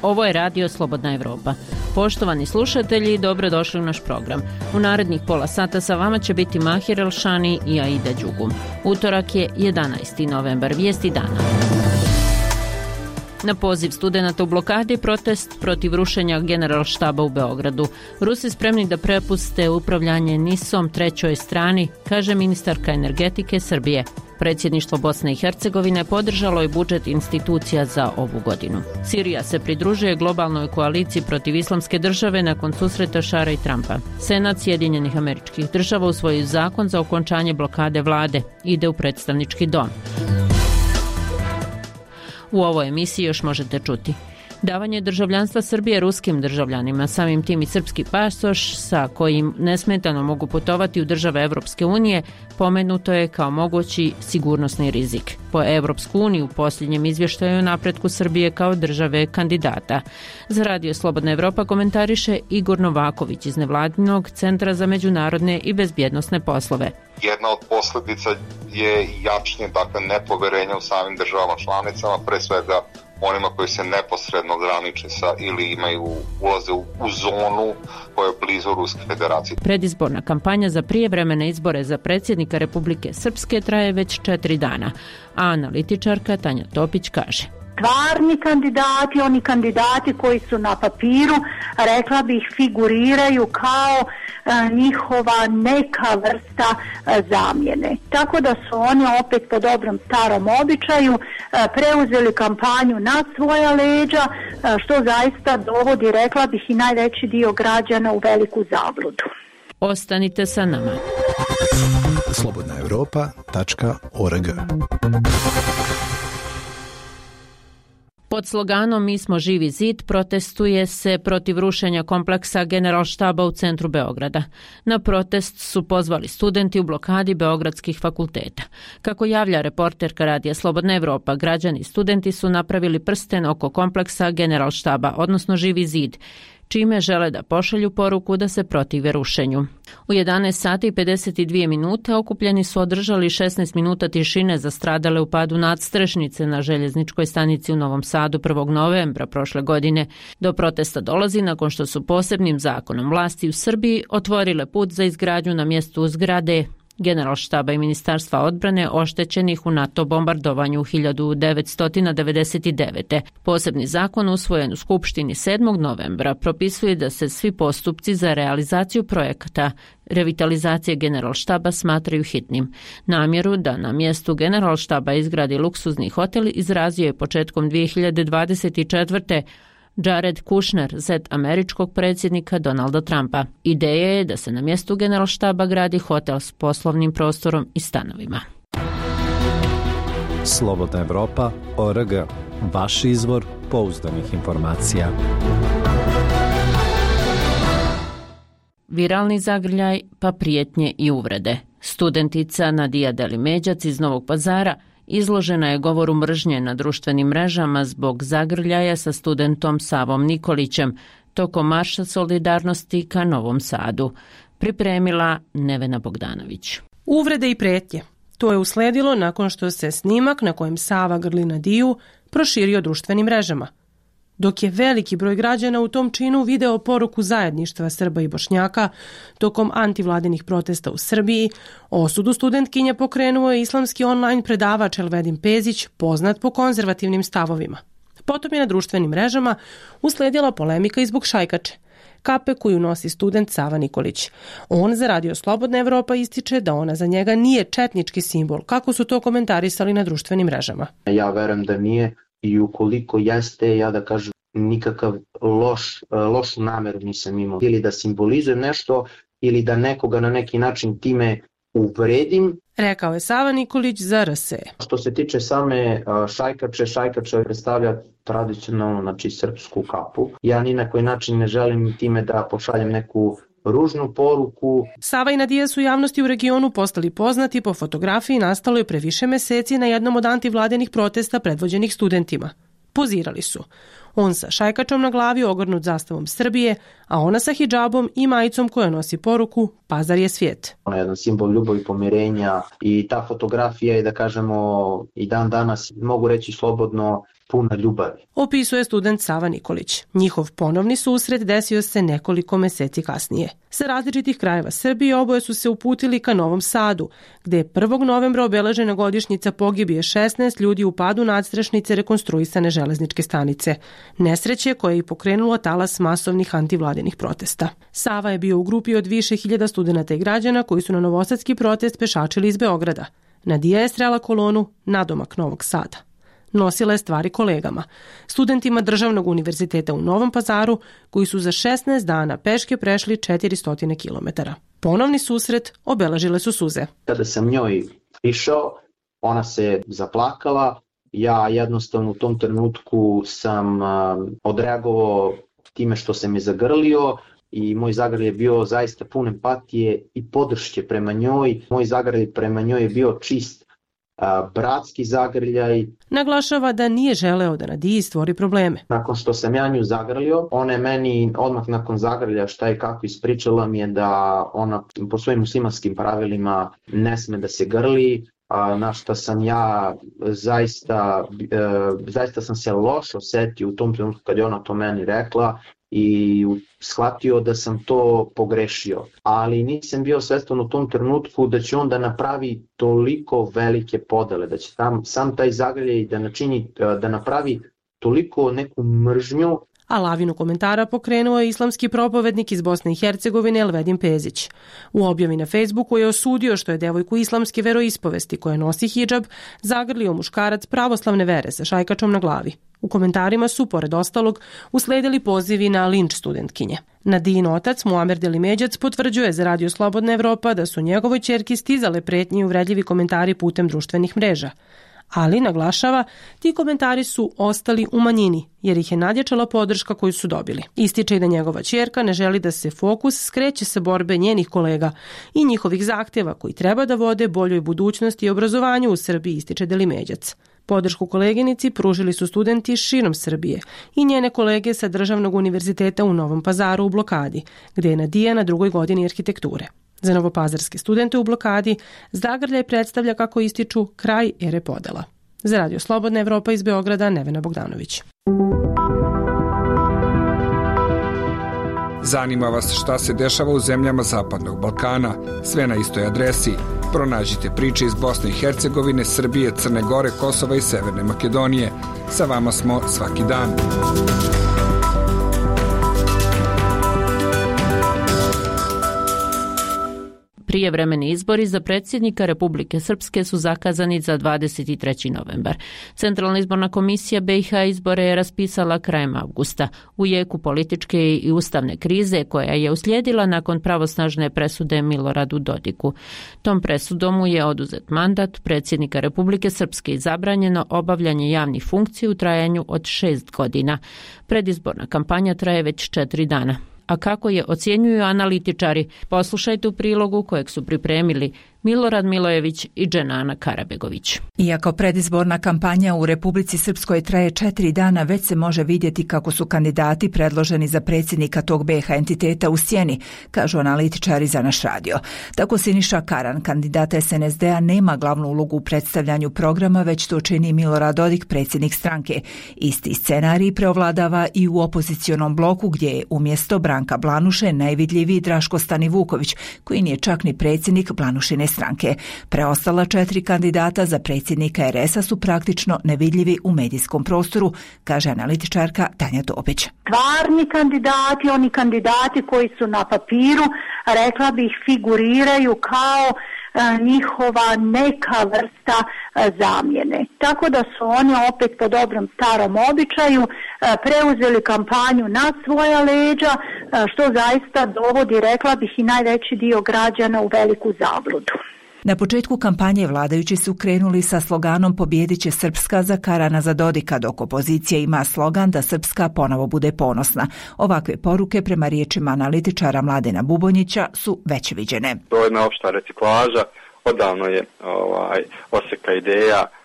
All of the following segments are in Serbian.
Ovo je Radio Slobodna Evropa. Poštovani slušatelji, dobrodošli u naš program. U narednih pola sata sa vama će biti Mahir Elšani i Aida Đugum. Utorak je 11. novembar, vijesti dana. Na poziv studenata u blokadi protest protiv rušenja Generalštaba u Beogradu. Rusi spremni da prepuste upravljanje NIS-om trećoj strani, kaže ministarka energetike Srbije. Predsjedništvo Bosne i Hercegovine podržalo je budžet institucija za ovu godinu. Sirija se pridružuje globalnoj koaliciji protiv islamske države nakon susreta Šara i Trumpa. Senat Sjedinjenih Američkih Država usvojio zakon za okončanje blokade vlade. Ide u predstavnički dom. U ovoj emisiji još možete čuti davanje državljanstva Srbije ruskim državljanima, samim tim i srpski pasoš sa kojim nesmetano mogu putovati u države Evropske unije, pomenuto je kao mogući sigurnosni rizik. Po Evropsku uniju u posljednjem izvještaju o napretku Srbije kao države kandidata. Za Radio Slobodna Evropa komentariše Igor Novaković iz Nevladinog centra za međunarodne i bezbjednosne poslove. Jedna od posljedica je jačnje, nepoverenja u samim državama članicama, pre svega onima koji se neposredno graniče sa ili ulaze u zonu koja je blizu Ruske federacije. Predizborna kampanja za prijevremene izbore za predsjednika Republike Srpske traje već 4 dana, a analitičarka Tanja Topić kaže: stvarni kandidati, oni kandidati koji su na papiru, rekla bih, figuriraju kao njihova neka vrsta zamjene. Tako da su oni opet po dobrom starom običaju preuzeli kampanju na svoja leđa, što zaista dovodi, rekla bih, i najveći dio građana u veliku zabludu. Ostanite sa nama. slobodnaevropa.org. Pod sloganom Mi smo živi zid protestuje se protiv rušenja kompleksa Generalštaba u centru Beograda. Na protest su pozvali studenti u blokadi beogradskih fakulteta. Kako javlja reporterka Radija Slobodna Evropa, građani i studenti su napravili prsten oko kompleksa Generalštaba, odnosno Živi zid, čime žele da pošalju poruku da se protive rušenju. U 11 sati i 52 minute okupljeni su održali 16 minuta tišine za stradale u padu nadstrešnice na željezničkoj stanici u Novom Sadu 1. novembra prošle godine. Do protesta dolazi nakon što su posebnim zakonom vlasti u Srbiji otvorile put za izgradnju na mjestu zgrade Generalštaba i Ministarstva odbrane oštećenih u NATO bombardovanju 1999. Posebni zakon usvojen u Skupštini 7. novembra propisuje da se svi postupci za realizaciju projekata revitalizacije Generalštaba smatraju hitnim. Namjeru da na mjestu Generalštaba izgradi luksuzni hotel izrazio je početkom 2024. Jared Kushner, zet američkog predsjednika Donalda Trumpa. Ideja je da se na mjestu Generalštaba gradi hotel s poslovnim prostorom i stanovima. Slobodna Evropa.org. Vaš izvor pouzdanih informacija. Viralni zagrljaj, pa prijetnje i uvrede. Studentica Nadija Delimeđac iz Novog Pazara izložena je govoru mržnje na društvenim mrežama zbog zagrljaja sa studentom Savom Nikolićem tokom marša solidarnosti ka Novom Sadu. Pripremila Nevena Bogdanović. Uvrede i pretnje. To je usledilo nakon što se snimak na kojem Sava grli Nadiju proširio društvenim mrežama. Dok je veliki broj građana u tom činu video poruku zajedništva Srba i Bošnjaka tokom antivladinih protesta u Srbiji, osudu studentkinje pokrenuo je islamski online predavač Elvedin Pezić, poznat po konzervativnim stavovima. Potom je na društvenim mrežama usledila polemika i zbog šajkače, kape koju nosi student Sava Nikolić. On za Radio Slobodna Evropa ističe da ona za njega nije četnički simbol, kako su to komentarisali na društvenim mrežama. Ja verujem da nije. I ukoliko jeste, ja da kažem, nikakav lošu nameru nisam imao. Ili da simbolizujem nešto, ili da nekoga na neki način time uvredim. Rekao je Sava Nikolić za RS. Što se tiče same šajkače predstavlja tradicionalno, srpsku kapu. Ja ni na koji način ne želim time da pošaljem neku ružnu poruku. Sava i Nadija su javnosti u regionu postali poznati po fotografiji nastaloj pre više meseci na jednom od antivladinih protesta predvođenih studentima. Pozirali su. On sa šajkačom na glavi ogrnut zastavom Srbije, a ona sa hidžabom i majicom koja nosi poruku Pazar je svijet. Ona je jedan simbol ljubavi i pomirenja i ta fotografija je, da kažemo, i dan danas, mogu reći slobodno, puna ljubavi. Opisuje student Sava Nikolić. Njihov ponovni susret desio se nekoliko meseci kasnije. Sa različitih krajeva Srbije oboje su se uputili ka Novom Sadu, gde je 1. novembra obeležena godišnjica pogibije 16 ljudi u padu nadstrešnice rekonstruisane železničke stanice. Nesreće koje je i pokrenulo talas masovnih antivladinih protesta. Sava je bio u grupi od više hiljada studenata i građana koji su na novosadski protest pešačili iz Beograda. Nadija je srela kolonu nadomak Novog Sada. Nosila je stvari kolegama, studentima Državnog univerziteta u Novom Pazaru, koji su za 16 dana peške prešli 400 km. Ponovni susret obeležile su suze. Kada sam njoj išao, ona se zaplakala. Ja jednostavno u tom trenutku sam odreagovao time što se me zagrlio i moj zagrlj je bio zaista pun empatije i podrške prema njoj. Moj zagrlj prema njoj je bio čist bratski zagrljaj. Naglašava da nije želeo da Nadiji stvori probleme. Nakon što sam ja nju zagrlio, ona je meni odmah nakon zagrlja šta i kako ispričala mi je da ona po svojim muslimanskim pravilima ne sme da se grli, na što sam ja zaista sam se loše osetio u tom trenutku kad je ona to meni rekla i shvatio da sam to pogrešio. Ali nisam bio svestan u tom trenutku da će on da napravi toliko velike podele, da će sam taj zagrljaj da napravi toliko neku mržnju. A lavinu komentara pokrenuo je islamski propovednik iz Bosne i Hercegovine Elvedin Pezić. U objavi na Facebooku je osudio što je devojku islamske veroispovesti koja nosi hidžab zagrlio muškarac pravoslavne vere sa šajkačom na glavi. U komentarima su, pored ostalog, usledili pozivi na linč studentkinje. Nadijin otac, Muamer Delimeđac, potvrđuje za Radio Slobodna Evropa da su njegovoj ćerki stizale pretnje i uvredljivi komentari putem društvenih mreža. Ali, naglašava, ti komentari su ostali u manjini, jer ih je nadjačala podrška koju su dobili. Ističe i da njegova ćerka ne želi da se fokus skreće sa borbe njenih kolega i njihovih zahtjeva koji treba da vode boljoj budućnosti i obrazovanju u Srbiji, ističe Delimeđac. Podršku koleginici pružili su studenti širom Srbije i njene kolege sa Državnog univerziteta u Novom Pazaru u blokadi, gde je Nadija na 2. godini arhitekture. Za novopazarske studente u blokadi zagrljaj predstavlja, kako ističu, kraj ere podela. Za Radio Slobodna Evropa iz Beograda, Nevena Bogdanović. Zanima vas šta se dešava u zemljama Zapadnog Balkana? Sve na istoj adresi. Pronađite priče iz Bosne i Hercegovine, Srbije, Crne Gore, Kosova i Severne Makedonije. Sa vama smo svaki dan. Prijevremeni izbori za predsjednika Republike Srpske su zakazani za 23. novembar. Centralna izborna komisija BiH izbore je raspisala krajem avgusta, u jeku političke i ustavne krize koja je uslijedila nakon pravosnažne presude Miloradu Dodiku. Tom presudom mu je oduzet mandat predsjednika Republike Srpske i zabranjeno obavljanje javnih funkcija u trajanju od 6 godina. Predizborna kampanja traje već 4 dana. A kako je ocjenjuju analitičari? Poslušajte u prilogu kojeg su pripremili Milorad Milojević i Dženana Karabegović. Iako predizborna kampanja u Republici Srpskoj traje 4 dana, već se može vidjeti kako su kandidati predloženi za predsjednika tog BiH entiteta u sjeni, kažu analitičari za naš radio. Tako Siniša Karan, kandidat SNSD-a, nema glavnu ulogu u predstavljanju programa, već to čini Milorad Dodik, predsjednik stranke. Isti scenarij preovladava i u opozicionom bloku, gdje je umjesto Branka Blanuše najvidljiviji Draško Stanivuković, koji nije čak ni predsjednik Blanušine stranke. Preostala 4 kandidata za predsjednika RS-a su praktično nevidljivi u medijskom prostoru, kaže analitičarka Tanja Topić. Stvarni kandidati, oni kandidati koji su na papiru, rekla bih, figuriraju kao njihova neka vrsta zamjene. Tako da su oni opet po dobrom starom običaju preuzeli kampanju na svoja leđa, što zaista dovodi, rekla bih, i najveći dio građana u veliku zabludu. Na početku kampanje vladajući su krenuli sa sloganom "Pobjedit će Srpska" za Karana za Dodika, dok opozicija ima slogan da Srpska ponovo bude ponosna. Ovakve poruke, prema riječima analitičara Mladena Bubonjića, su već viđene. To je jedna opšta reciklaža, odavno je oseka ideja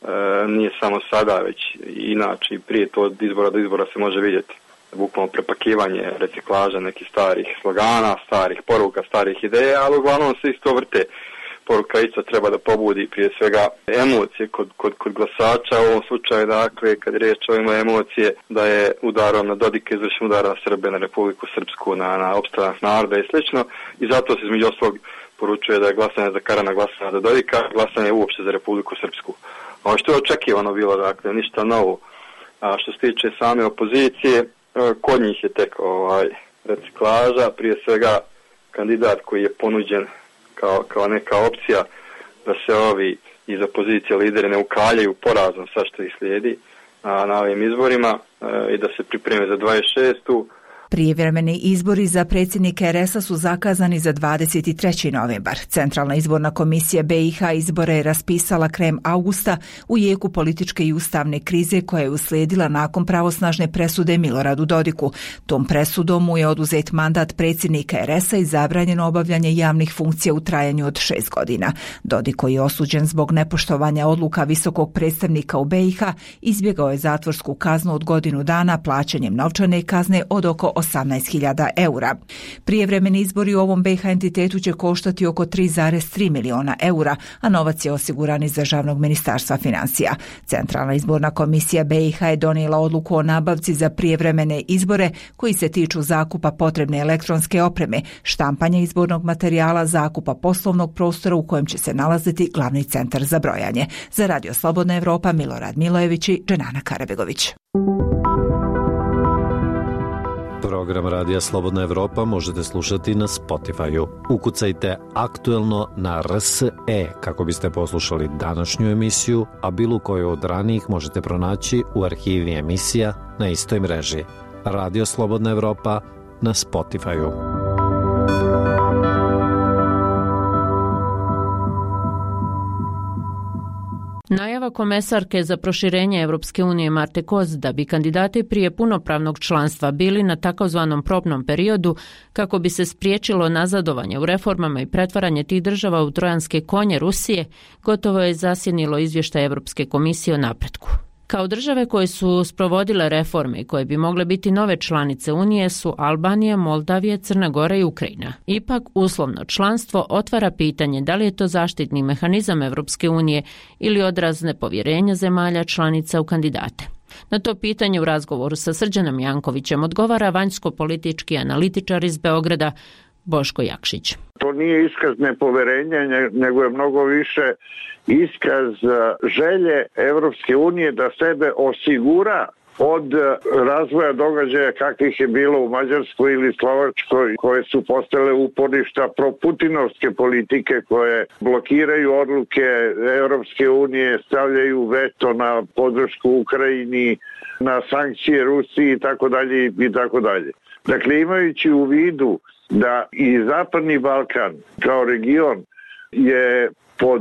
nije samo sada, već inače i prije to od izbora do izbora se može vidjeti. Bukvalno prepakivanje, reciklaža nekih starih slogana, starih poruka, starih ideja, ali uglavnom se isto vrte. Poruka isto treba da pobudi prije svega emocije kod glasača, u ovom slučaju dakle kad je riječ o emocije da je udarom na Dodika izvršen udar na Srbe, na Republiku Srpsku, na opstanak naroda i slično, i zato se između ostalog poručuje da je glasanje za Karana, glasanje za Dodika, glasanje uopšte za Republiku Srpsku. Ovo što je očekivano bilo, dakle ništa novo. A što se tiče same opozicije, kod njih je tek reciklaža, prije svega kandidat koji je ponuđen kao neka opcija da se ovi iz opozicije lideri ne ukaljaju porazom sa što ih slijedi na ovim izborima i da se pripreme za 26. Prijevremeni izbori za predsjednika RS-a su zakazani za 23. novembar. Centralna izborna komisija BiH izbore je raspisala krajem augusta u jeku političke i ustavne krize koja je uslijedila nakon pravosnažne presude Miloradu Dodiku. Tom presudom mu je oduzet mandat predsjednika RS-a i zabranjeno obavljanje javnih funkcija u trajanju od 6 godina. Dodik, koji je osuđen zbog nepoštovanja odluka visokog predstavnika u BiH, izbjegao je zatvorsku kaznu od godinu dana plaćanjem novčane kazne od oko 18.000 eura. Prijevremeni izbori u ovom BiH entitetu će koštati oko 3,3 miliona eura, a novac je osiguran iz Državnog ministarstva financija. Centralna izborna komisija BiH je donijela odluku o nabavci za prijevremene izbore koji se tiču zakupa potrebne elektronske opreme, štampanja izbornog materijala, zakupa poslovnog prostora u kojem će se nalaziti glavni centar za brojanje. Za Radio Slobodna Evropa, Milorad Milojević i Dženana Karabegović. Program Radija Slobodna Evropa možete slušati na Spotify-u. Ukucajte aktuelno na RSE kako biste poslušali današnju emisiju, a bilo koju od ranijih možete pronaći u arhivi emisija na istoj mreži. Radio Slobodna Evropa na Spotify-u. Najava komesarke za proširenje Evropske unije Marte Koz da bi kandidati prije punopravnog članstva bili na takozvanom probnom periodu kako bi se spriječilo nazadovanje u reformama i pretvaranje tih država u trojanske konje Rusije, gotovo je zasjenilo izvještaj Evropske komisije o napretku. Kao države koje su sprovodile reforme i koje bi mogle biti nove članice Unije su Albanija, Moldavija, Crna Gora i Ukrajina. Ipak, uslovno članstvo otvara pitanje da li je to zaštitni mehanizam Evropske unije ili odraz nepovjerenja zemalja članica u kandidate. Na to pitanje u razgovoru sa Srđanom Jankovićem odgovara vanjsko-politički analitičar iz Beograda Boško Jakšić. To nije iskaz nepoverenja, nego je mnogo više iskaz želje Evropske unije da sebe osigura od razvoja događaja kakvih je bilo u Mađarskoj ili Slovačkoj, koje su postale uporišta proputinovske politike koje blokiraju odluke Evropske unije, stavljaju veto na podršku Ukrajini, na sankcije Rusiji i tako dalje i tako dalje. Dakle, imajući u vidu da i Zapadni Balkan kao region je pod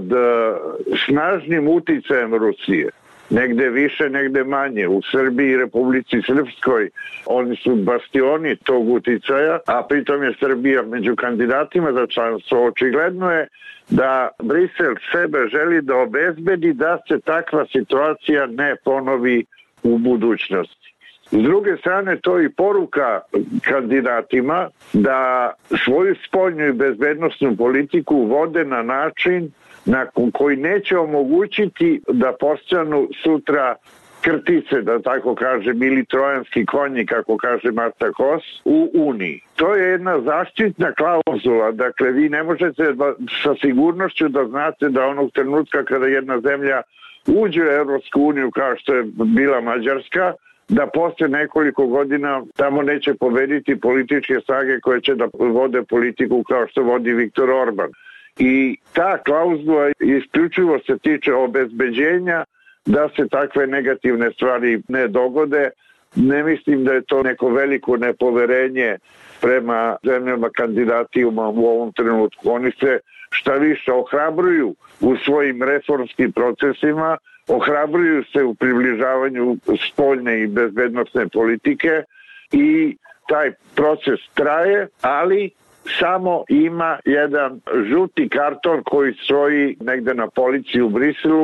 snažnim uticajem Rusije, negde više, negde manje. U Srbiji i Republici Srpskoj oni su bastioni tog uticaja, a pritom je Srbija među kandidatima za članstvo. Očigledno je da Brisel sebe želi da obezbedi da se takva situacija ne ponovi u budućnosti. S druge strane, to je i poruka kandidatima da svoju spoljnu i bezbednosnu politiku vode na način na koji neće omogućiti da postanu sutra krtice, da tako kažem, ili trojanski konji, kako kaže Marta Kos, u Uniji. To je jedna zaštitna klauzula. Dakle, vi ne možete sa sigurnošću da znate da onog trenutka kada jedna zemlja uđe u Evropsku uniju, kao što je bila Mađarska, da posle nekoliko godina tamo neće pobediti političke snage koje će da vode politiku kao što vodi Viktor Orban. I ta klauzula isključivo se tiče obezbeđenja da se takve negativne stvari ne dogode. Ne mislim da je to neko veliko nepoverenje prema zemljama kandidatima u ovom trenutku. Oni se šta više ohrabruju u svojim reformskim procesima, ohrabruju se u približavanju spoljne i bezbednosne politike i taj proces traje, ali samo ima jedan žuti karton koji stoji negde na polici u Briselu,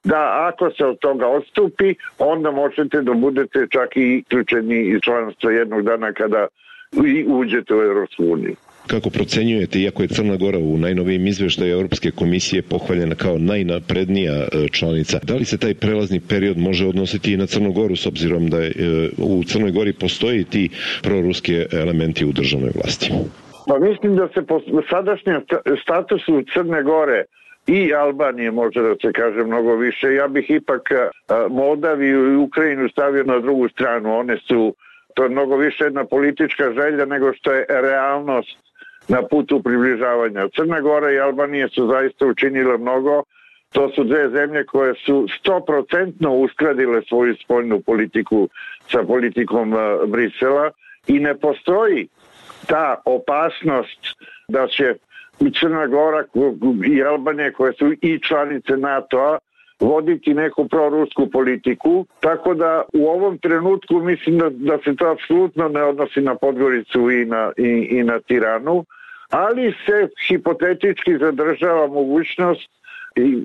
da ako se od toga odstupi, onda možete da budete čak i isključeni iz članstva jednog dana kada i uđete u Evropsku uniju. Kako procenjujete, iako je Crna Gora u najnovijim izveštaju Evropske komisije pohvaljena kao najnaprednija članica, da li se taj prelazni period može odnositi i na Crnu Goru, s obzirom da u Crnoj Gori postoji ti proruski elementi u državnoj vlasti? Pa mislim da se po sadašnjem statusu Crne Gore i Albanije, može da se kaže mnogo više, ja bih ipak Moldaviju i Ukrajinu stavio na drugu stranu. To je mnogo više jedna politička želja nego što je realnost na putu približavanja. Crna Gora i Albanija su zaista učinile mnogo. To su dve zemlje koje su 100% uskladile svoju spoljnu politiku sa politikom Brisela i ne postoji ta opasnost da će Crna Gora i Albanija, koje su i članice NATO-a, voditi neku prorusku politiku, tako da u ovom trenutku mislim da se to apsolutno ne odnosi na Podgoricu i na Tiranu, ali se hipotetički zadržava mogućnost i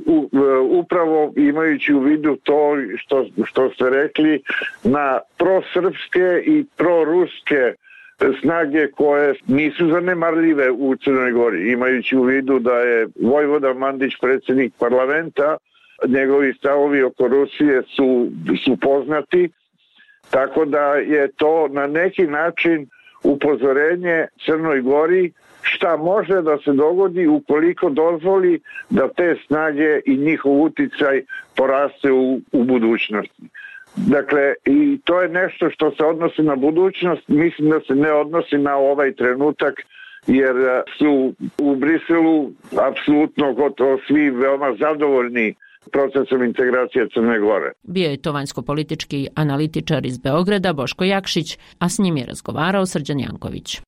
upravo imajući u vidu to što ste rekli na prosrpske i proruske snage koje nisu zanemarljive u Crnoj Gori, imajući u vidu da je Vojvoda Mandić predsjednik parlamenta, njegovi stavovi oko Rusije su poznati, tako da je to na neki način upozorenje Crnoj Gori šta može da se dogodi ukoliko dozvoli da te snage i njihov uticaj poraste u budućnosti. Dakle, i to je nešto što se odnosi na budućnost, mislim da se ne odnosi na ovaj trenutak, jer su u Briselu apsolutno gotovo svi veoma zadovoljni procesom integracije Crne Gore. Bio je to vanjsko-politički analitičar iz Beograda Boško Jakšić, a s njim je razgovarao Srđan Janković.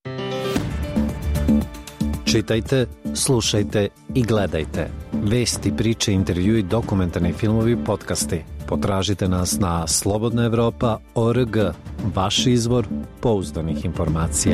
Čitajte, slušajte i gledajte. Vesti, priče, intervjui, dokumentarni filmovi, podcasti. Potražite nas na slobodnaevropa.org, vaš izvor pouzdanih informacija.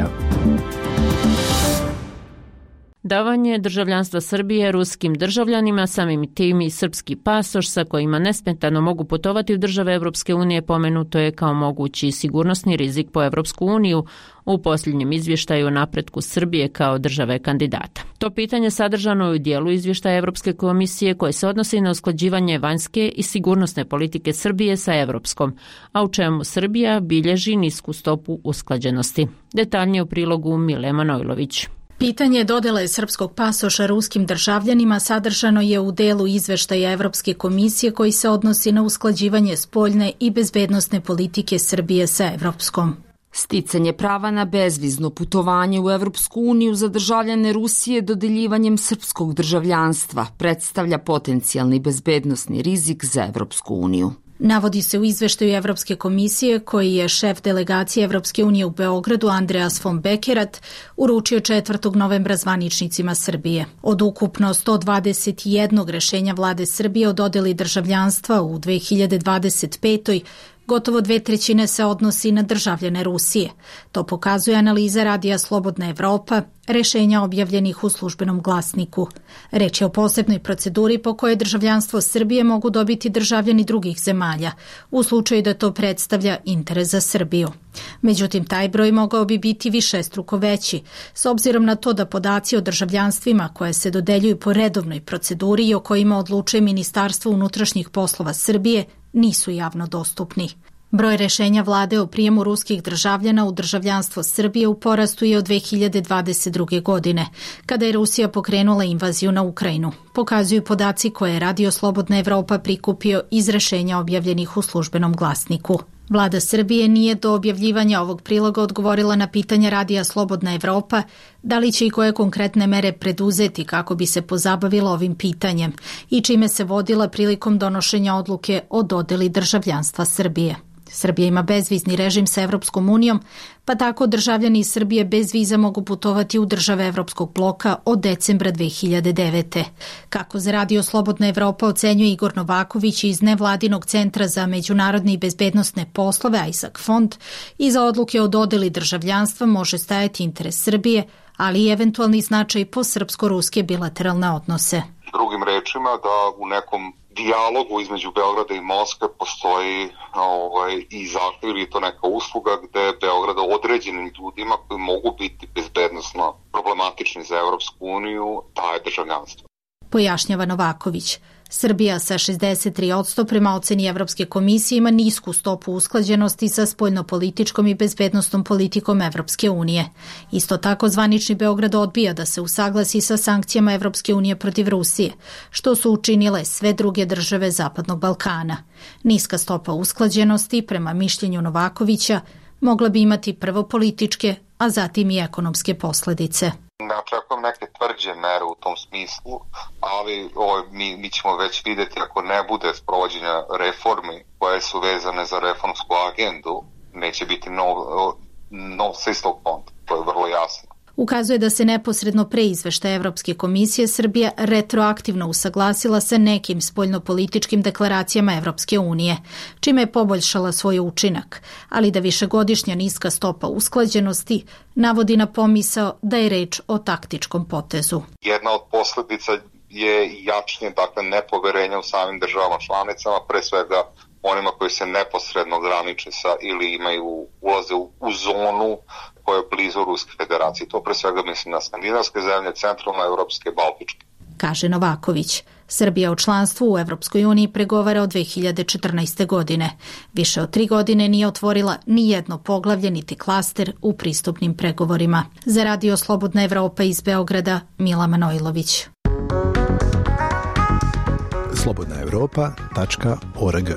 Davanje državljanstva Srbije ruskim državljanima, samim tim i srpski pasoš sa kojima nesmetano mogu putovati u države Evropske unije, pomenuto je kao mogući sigurnosni rizik po Evropsku uniju u posljednjem izvještaju o napretku Srbije kao države kandidata. To pitanje sadržano je u dijelu izvještaja Evropske komisije koje se odnosi na usklađivanje vanjske i sigurnosne politike Srbije sa evropskom, a u čemu Srbija bilježi nisku stopu usklađenosti. Detaljnije u prilogu Mile Manojlović. Pitanje dodele srpskog pasoša ruskim državljanima sadržano je u delu izveštaja Evropske komisije koji se odnosi na usklađivanje spoljne i bezbednosne politike Srbije sa evropskom. Sticanje prava na bezvizno putovanje u Evropsku uniju za državljane Rusije dodeljivanjem srpskog državljanstva predstavlja potencijalni bezbednosni rizik za Evropsku uniju. Navodi se u izveštaju Evropske komisije koji je šef delegacije Evropske unije u Beogradu Andreas von Bekerat uručio 4. novembra zvaničnicima Srbije. Od ukupno 121 rešenja vlade Srbije o dodeli državljanstva u 2025. gotovo 2/3 se odnosi na državljane Rusije. To pokazuje analiza radija Slobodna Evropa, rešenja objavljenih u službenom glasniku. Reč je o posebnoj proceduri po kojoj državljanstvo Srbije mogu dobiti državljani drugih zemalja, u slučaju da to predstavlja interes za Srbiju. Međutim, taj broj mogao bi biti višestruko veći, s obzirom na to da podaci o državljanstvima koje se dodeljuju po redovnoj proceduri i o kojima odlučuje Ministarstvo unutrašnjih poslova Srbije nisu javno dostupni. Broj rešenja vlade o prijemu ruskih državljana u državljanstvo Srbije u porastu je od 2022. godine, kada je Rusija pokrenula invaziju na Ukrajinu. Pokazuju podaci koje je Radio Slobodna Evropa prikupio iz rešenja objavljenih u službenom glasniku. Vlada Srbije nije do objavljivanja ovog priloga odgovorila na pitanje Radija Slobodna Evropa da li će i koje konkretne mere preduzeti kako bi se pozabavila ovim pitanjem i čime se vodila prilikom donošenja odluke o dodeli državljanstva Srbije. Srbija ima bezvizni režim sa Evropskom unijom, pa tako državljani iz Srbije bez viza mogu putovati u države Evropskog bloka od decembra 2009. Kako za Radio Slobodna Evropa ocenjuje Igor Novaković iz Nevladinog centra za međunarodne i bezbednosne poslove Isaac Fond, iza odluke o dodeli državljanstva može stajati interes Srbije, ali i eventualni značaj po srpsko-ruske bilateralne odnose. Drugim rečima da u nekom dijalogu između Beograda i Moskve postoji i zahtev ili to neka usluga gde Beograd određenim ljudima koji mogu biti bezbednosno problematični za Evropsku uniju daje državljanstvo. Pojašnjava Novaković. Srbija sa 63% prema oceni Evropske komisije ima nisku stopu usklađenosti sa spoljnopolitičkom i bezbednostnom politikom Evropske unije. Isto tako zvanični Beograd odbija da se usaglasi sa sankcijama Evropske unije protiv Rusije, što su učinile sve druge države Zapadnog Balkana. Niska stopa usklađenosti, prema mišljenju Novakovića, mogla bi imati prvo političke, a zatim i ekonomske posledice. Ne očekujem neke tvrđe mere u tom smislu, ali mi ćemo već vidjeti ako ne bude sprovođenja reformi koje su vezane za reformsku agendu, neće biti novca iz tog fonda, to je vrlo jasno. Ukazuje da se neposredno pre izveštaja Evropske komisije Srbija retroaktivno usaglasila sa nekim spoljnopolitičkim deklaracijama Evropske unije, čime je poboljšala svoj učinak, ali da višegodišnja niska stopa usklađenosti navodi na pomisao da je reč o taktičkom potezu. Jedna od posledica je jačnje, nepoverenja u samim državama članicama, pre svega onima koji se neposredno graniče sa ili ulaze u zonu koja je blizu Ruske federacije. To pre svega mislim na skandinavske zemlje, centralnoevropske, baltičke. Kaže Novaković. Srbija u članstvu u Evropskoj uniji pregovara od 2014. godine. Više od 3 godine nije otvorila ni jedno poglavlje niti klaster u pristupnim pregovorima. Za Radio Slobodna Evropa iz Beograda, Mila Manojlović. slobodnaevropa.org.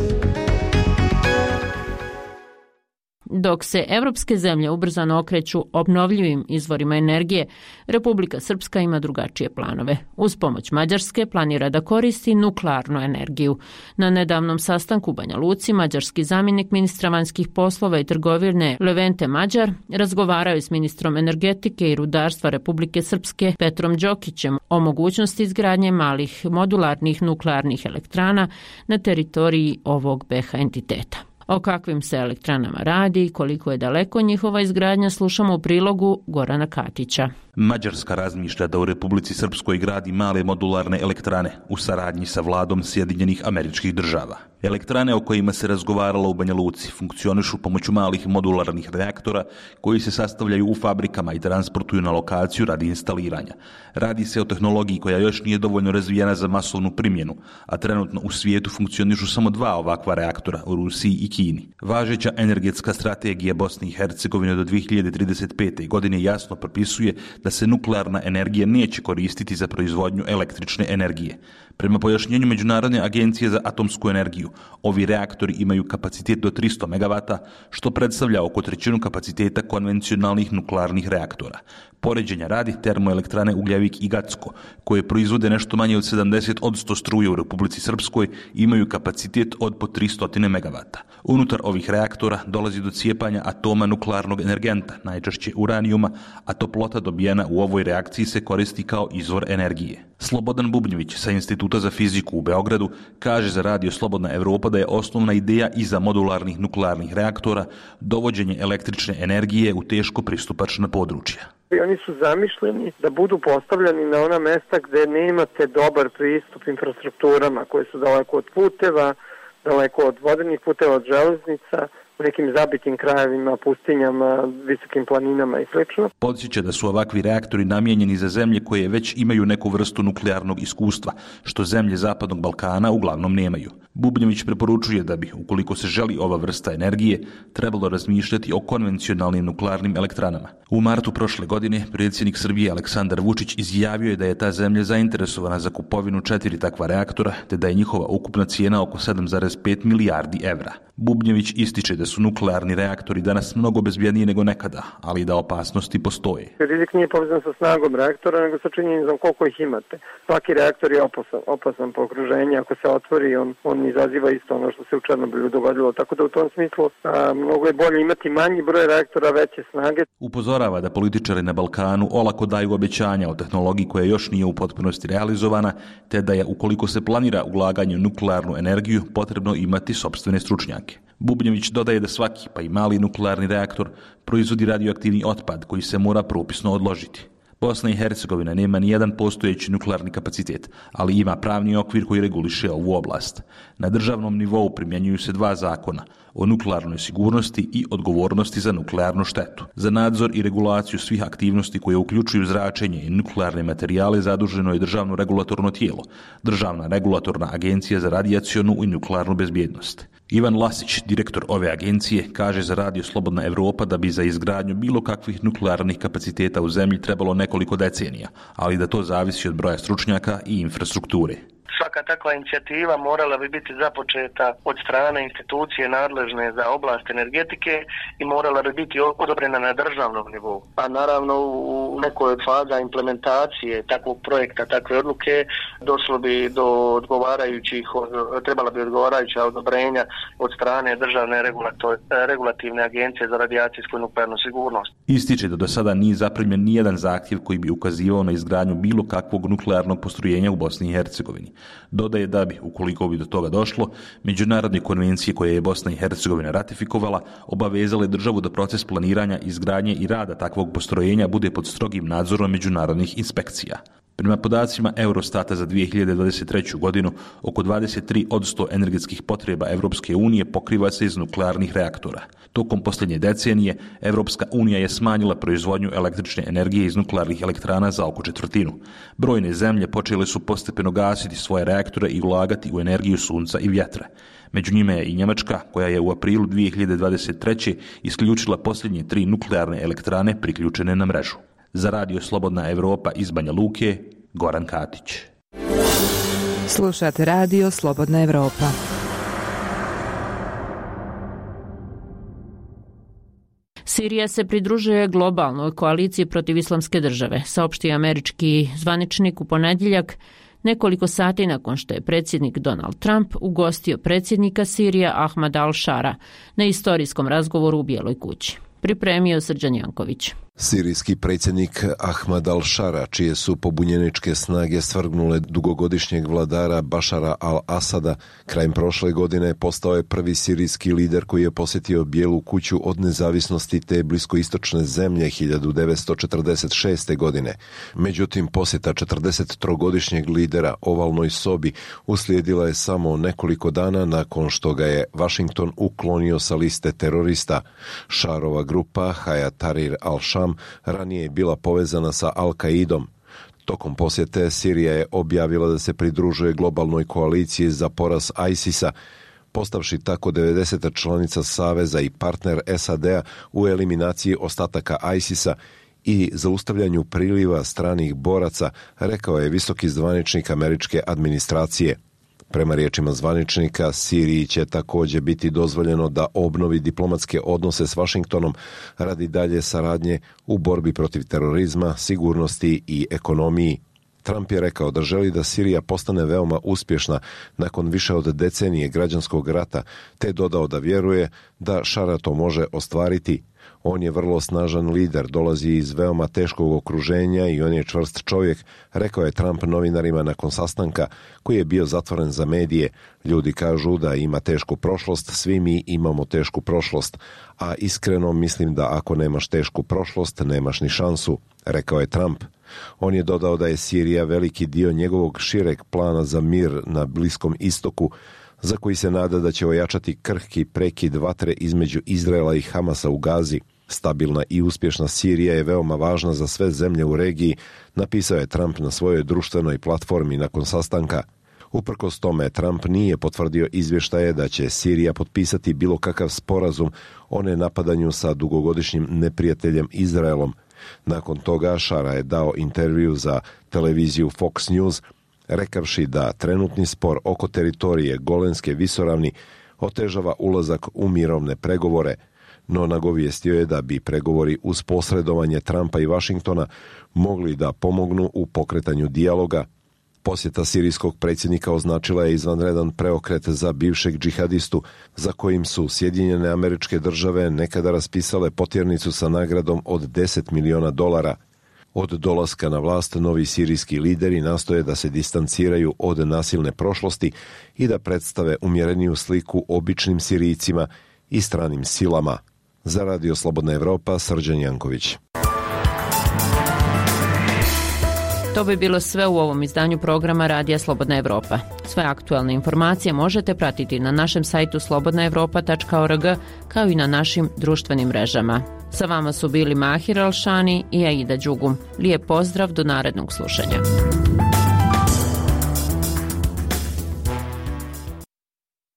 Dok se evropske zemlje ubrzano okreću obnovljivim izvorima energije, Republika Srpska ima drugačije planove. Uz pomoć Mađarske planira da koristi nuklearnu energiju. Na nedavnom sastanku u Banja Luci, mađarski zamjenik ministra vanjskih poslova i trgovine Levente Mađar razgovarao je s ministrom energetike i rudarstva Republike Srpske Petrom Đokićem o mogućnosti izgradnje malih modularnih nuklearnih elektrana na teritoriji ovog BiH entiteta. O kakvim se elektranama radi i koliko je daleko njihova izgradnja slušamo u prilogu Gorana Katića. Mađarska razmišlja da u Republici Srpskoj gradi male modularne elektrane u saradnji sa vladom Sjedinjenih Američkih Država. Elektrane o kojima se razgovaralo u Banja Luci funkcionišu pomoću malih modularnih reaktora koji se sastavljaju u fabrikama i transportuju na lokaciju radi instaliranja. Radi se o tehnologiji koja još nije dovoljno razvijena za masovnu primjenu, a trenutno u svijetu funkcionišu samo 2 ovakva reaktora u Rusiji i Kini. Važeća energetska strategija Bosne i Hercegovine do 2035. godine jasno propisuje da se nuklearna energija neće koristiti za proizvodnju električne energije. Prema pojašnjenju Međunarodne agencije za atomsku energiju, ovi reaktori imaju kapacitet do 300 MW, što predstavlja oko trećinu kapaciteta konvencionalnih nuklearnih reaktora. Poređenja radi, termoelektrane Ugljevik i Gacko, koje proizvode nešto manje od 70% struje u Republici Srpskoj, imaju kapacitet od po 300 MW. Unutar ovih reaktora dolazi do cijepanja atoma nuklearnog energenta, najčešće uranijuma, a toplota dobijena u ovoj reakciji se koristi kao izvor energije. Slobodan Bubnjević sa Instituta za fiziku u Beogradu kaže za Radio Slobodna Evropa da je osnovna ideja iza modularnih nuklearnih reaktora dovođenje električne energije u teško pristupačna područja. Oni su zamišljeni da budu postavljeni na ona mesta gde nemate dobar pristup infrastrukturama koje su daleko od puteva, daleko od vodenih puteva, od železnica, u nekim zabitim krajevima, pustinjama, visokim planinama i sl. Podsjeća da su ovakvi reaktori namijenjeni za zemlje koje već imaju neku vrstu nuklearnog iskustva, što zemlje Zapadnog Balkana uglavnom nemaju. Bubnjević preporučuje da bi, ukoliko se želi ova vrsta energije, trebalo razmišljati o konvencionalnim nuklearnim elektranama. U martu prošle godine predsjednik Srbije Aleksandar Vučić izjavio je da je ta zemlja zainteresovana za kupovinu 4 takva reaktora, te da je njihova ukupna cijena oko 7,5 milijardi evra. Bubnjević ističe da su nuklearni reaktori danas mnogo bezbjedniji nego nekada, ali da opasnosti postoje. Rizik nije povezan sa snagom reaktora, nego sa činjenicom koliko ih imate. Svaki reaktor je opasan po okruženju, ako se otvori, on izaziva isto ono što se u Černobilu dogodilo, tako da u tom smislu mnogo je bolje imati manji broj reaktora, veće snage. Upozorava da političari na Balkanu olako daju obećanja o tehnologiji koja još nije u potpunosti realizovana, te da je, ukoliko se planira ulaganje u nuklearnu energiju, potrebno imati sopstvene stručnjake. Bubnjević dodaje da svaki, pa i mali nuklearni reaktor, proizvodi radioaktivni otpad koji se mora propisno odložiti. Bosna i Hercegovina nema ni jedan postojeći nuklearni kapacitet, ali ima pravni okvir koji reguliše ovu oblast. Na državnom nivou primjenjuju se 2 zakona o nuklearnoj sigurnosti i odgovornosti za nuklearnu štetu. Za nadzor i regulaciju svih aktivnosti koje uključuju zračenje i nuklearne materijale zaduženo je državno regulatorno tijelo, Državna regulatorna agencija za radijacionu i nuklearnu bezbjednost. Ivan Lasić, direktor ove agencije, kaže za Radio Slobodna Evropa da bi za izgradnju bilo kakvih nuklearnih kapaciteta u zemlji trebalo nekoliko decenija, ali da to zavisi od broja stručnjaka i infrastrukture. Svaka takva inicijativa morala bi biti započeta od strane institucije nadležne za oblast energetike i morala bi biti odobrena na državnom nivou. A naravno u nekoj od faza implementacije takvog projekta, takve odluke, došlo bi do trebala bi odgovarajuća odobrenja od strane Državne regulativne agencije za radijacijsku i nuklearnu sigurnost. Ističe da do sada nije zaprimljen nijedan zahtjev koji bi ukazivao na izgradnju bilo kakvog nuklearnog postrojenja u Bosni i Hercegovini. Dodaje da bi, ukoliko bi do toga došlo, međunarodne konvencije koje je Bosna i Hercegovina ratifikovala obavezale državu da proces planiranja, izgradnje i rada takvog postrojenja bude pod strogim nadzorom međunarodnih inspekcija. Prema podacima Eurostata za 2023. godinu, oko 23% energetskih potreba Evropske unije pokriva se iz nuklearnih reaktora. Tokom posljednje decenije, Evropska unija je smanjila proizvodnju električne energije iz nuklearnih elektrana za oko 1/4. Brojne zemlje počele su postepeno gasiti svoje reaktore i ulagati u energiju sunca i vjetra. Među njima je i Njemačka, koja je u aprilu 2023. isključila posljednje 3 nuklearne elektrane priključene na mrežu. Za Radio Slobodna Evropa iz Banja Luke, Goran Katić. Slušate Radio Slobodna Evropa. Sirija se pridružuje globalnoj koaliciji protiv islamske države, saopštio američki zvaničnik u ponedjeljak, nekoliko sati nakon što je predsjednik Donald Trump ugostio predsjednika Sirije Ahmada al-Shara na istorijskom razgovoru u Bijeloj kući. Pripremio Srđan Janković. Sirijski predsjednik Ahmad al-Shara, čije su pobunjeničke snage svrgnule dugogodišnjeg vladara Bašara al-Asada, krajem prošle godine postao je prvi sirijski lider koji je posjetio Bijelu kuću od nezavisnosti te bliskoistočne zemlje 1946. godine. Međutim, posjeta 43-godišnjeg lidera ovalnoj sobi uslijedila je samo nekoliko dana nakon što ga je Washington uklonio sa liste terorista. Šarova grupa Hayat Tahrir al-Sham ranije je bila povezana sa Al-Qaidom. Tokom posjete Sirija je objavila da se pridružuje globalnoj koaliciji za poraz ISIS-a, postavši tako 90. članica Saveza i partner SAD-a u eliminaciji ostataka ISIS-a i zaustavljanju priliva stranih boraca, rekao je visoki zvaničnik američke administracije. Prema riječima zvaničnika, Siriji će također biti dozvoljeno da obnovi diplomatske odnose s Washingtonom radi dalje saradnje u borbi protiv terorizma, sigurnosti i ekonomiji. Trump je rekao da želi da Sirija postane veoma uspješna nakon više od decenije građanskog rata, te dodao da vjeruje da Šara to može ostvariti. On je vrlo snažan lider, dolazi iz veoma teškog okruženja i on je čvrst čovjek, rekao je Trump novinarima nakon sastanka koji je bio zatvoren za medije. Ljudi kažu da ima tešku prošlost, svi mi imamo tešku prošlost, a iskreno mislim da ako nemaš tešku prošlost, nemaš ni šansu, rekao je Trump. On je dodao da je Sirija veliki dio njegovog šireg plana za mir na Bliskom istoku, za koji se nada da će ojačati krhki prekid vatre između Izraela i Hamasa u Gazi. Stabilna i uspješna Sirija je veoma važna za sve zemlje u regiji, napisao je Trump na svojoj društvenoj platformi nakon sastanka. Uprkos tome, Trump nije potvrdio izvještaje da će Sirija potpisati bilo kakav sporazum o nenapadanju sa dugogodišnjim neprijateljem Izraelom. Nakon toga Šara je dao intervju za televiziju Fox News, rekavši da trenutni spor oko teritorije Golenske visoravni otežava ulazak u mirovne pregovore, no nagovijestio je da bi pregovori uz posredovanje Trumpa i Washingtona mogli da pomognu u pokretanju dijaloga. Posjeta sirijskog predsjednika označila je izvanredan preokret za bivšeg džihadistu, za kojim su Sjedinjene Američke Države nekada raspisale potjernicu sa nagradom od $10 miliona. Od dolaska na vlast novi sirijski lideri nastoje da se distanciraju od nasilne prošlosti i da predstave umjereniju sliku običnim Sirijcima i stranim silama. Za Radio Slobodna Evropa, Srđan Janković. To bi bilo sve u ovom izdanju programa Radija Slobodna Evropa. Sve aktualne informacije možete pratiti na našem sajtu slobodnaevropa.org kao i na našim društvenim mrežama. Sa vama su bili Mahir Alšani i Aida Đugum. Lijep pozdrav do narednog slušanja.